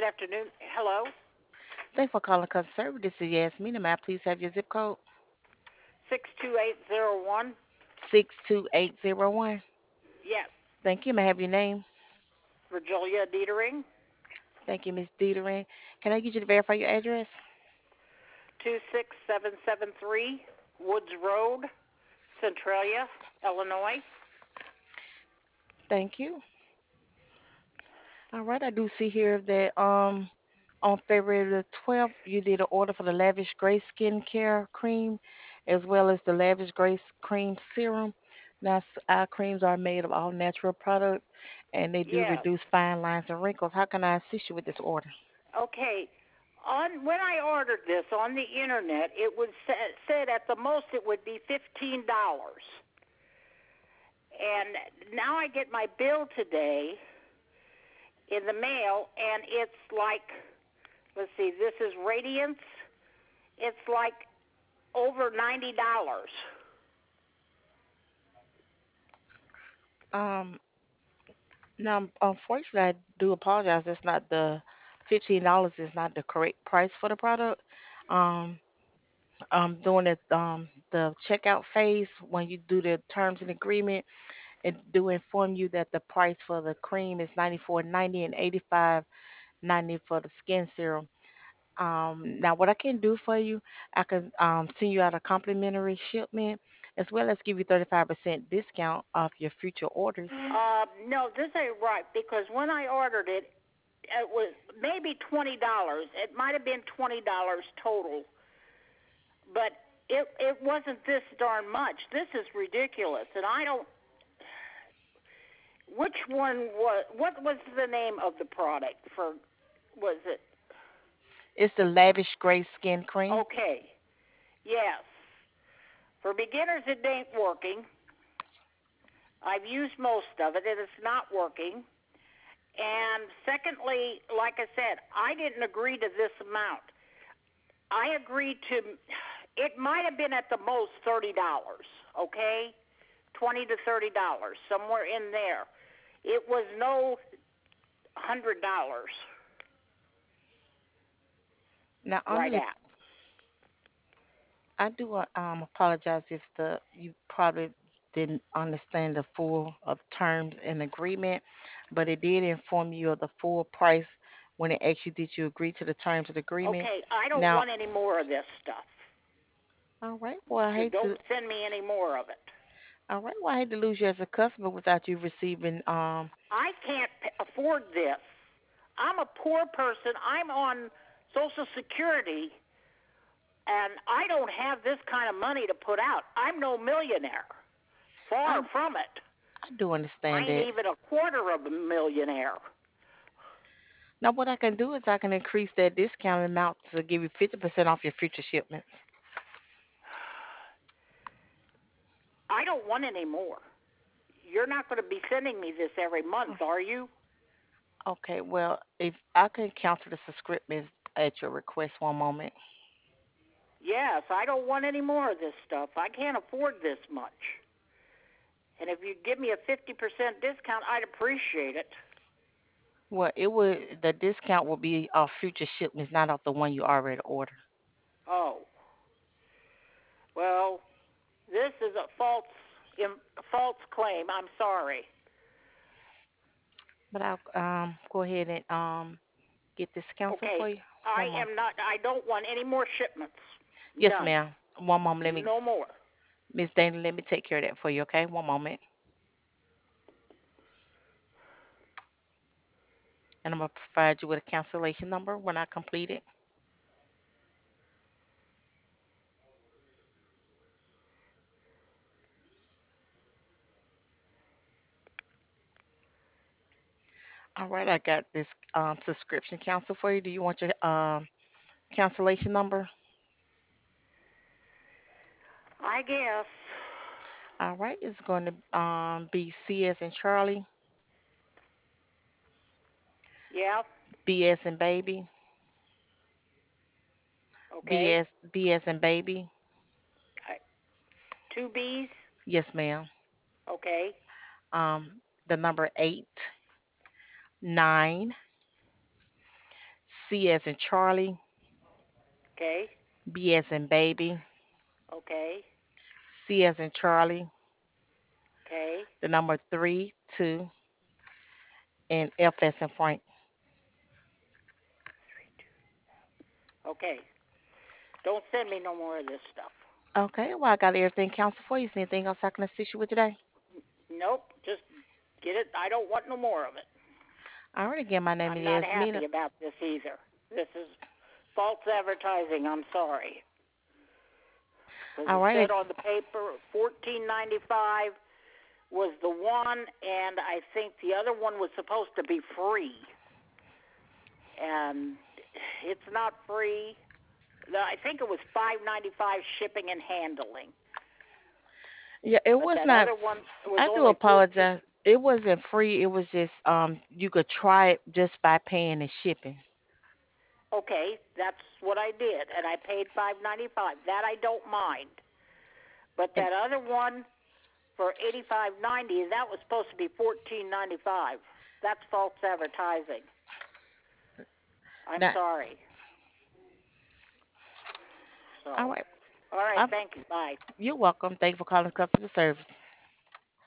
afternoon. Hello, Thanks for calling customer service. This is Yasmin. May I please have your zip code? 62801. 62801. Yes, Thank you. May I have your name? Virgilia Dietering, Thank you, Miss Dieterin. Can I get you to verify your address? 26773 Woods Road, Centralia, Illinois. Thank you. All right, I do see here that on February the 12th, you did an order for the Lavish Grace Skincare Cream as well as the Lavish Grace Cream Serum. Now, our creams are made of all natural products and they do Yes. reduce fine lines and wrinkles. How can I assist you with this order? Okay. On when I ordered this on the internet, it was said at the most it would be $15. And now I get my bill today in the mail, and it's like, let's see, this is Radiance. It's like over $90. Um, Now, unfortunately, I do apologize. That's not the $15 is not the correct price for the product. Um, During the checkout phase, when you do the terms and agreement, it do inform you that the price for the cream is 94.90 and 85.90 for the skin serum. Now what I can do for you, I can send you out a complimentary shipment as well as give you 35% discount off your future orders. No, this ain't right because when I ordered it, it was maybe $20. It might have been $20 total, but it wasn't this darn much. This is ridiculous, and I don't. Which one was? What was the name of the product? For was it It's the Lavish Gray Skin Cream. okay? Yes. For beginners, it ain't working. I've used most of it, and it's not working. And secondly, like I said, I didn't agree to this amount. I agreed to. It might have been at the most $30. Okay, $20 to $30, somewhere in there. It was no $100 Now, right only at. I do apologize if the you probably didn't understand the full of terms and agreement, but it did inform you of the full price when it asked you did you agree to the terms of the agreement. Okay, I don't Now, want any more of this stuff. all right, well I So hate don't to send me any more of it. all right, well I hate to lose you as a customer without you receiving I can't afford this. I'm a poor person. I'm on Social Security, and I don't have this kind of money to put out. I'm no millionaire. I Far from it. I do I understand ain't that. even a quarter of a millionaire. Now what I can do is I can increase that discount amount to give you 50% off your future shipments. I don't want any more. You're not going to be sending me this every month, are you? Okay, well, if I can cancel the subscription at your request one moment. Yes, I don't want any more of this stuff. I can't afford this much. And if you give me a 50% discount, I'd appreciate it. Well, it would the discount will be off future shipments, not off the one you already ordered. Oh, well, this is a false claim. I'm sorry. But I'll go ahead and get this canceled Okay, for you. I One moment. am not. I don't want any more shipments. Yes, None. ma'am. One moment. Let me, No more. Miss Dana, let me take care of that for you. Okay, one moment. And I'm gonna provide you with a cancellation number when I complete it. All right, I got this subscription cancel for you. Do you want your cancellation number? I guess. All right, it's going to be C as in Charlie, Yeah. B as in baby, Okay. B as in baby. I, two B's. Yes, ma'am. Okay. The number 8, 9, C as in Charlie, Okay. B as in baby, Okay. C as in Charlie, Okay. the number 3, 2, and F as in Frank. Okay. Don't send me no more of this stuff. Okay, well, I got everything counted for you. Is there anything else I can assist you with today? Nope. Just get it. I don't want no more of it. Alright, again, my name I'm is not Yasmina. happy about this either. This is false advertising. I'm sorry. Because it Alright, said on the paper 14.95 was the one, and I think the other one was supposed to be free, and it's not free. I think it was 5.95 shipping and handling, yeah, it but was that not. other one was I do only 14. apologize. It wasn't free. It was just you could try it just by paying and shipping. Okay, that's what I did, and I paid 5.95. That I don't mind. But And that other one for 85.90, that was supposed to be 14.95. That's false advertising. I'm that sorry. all So, right. all right, I, thank you. Bye. you're welcome. Thank you for calling customer service.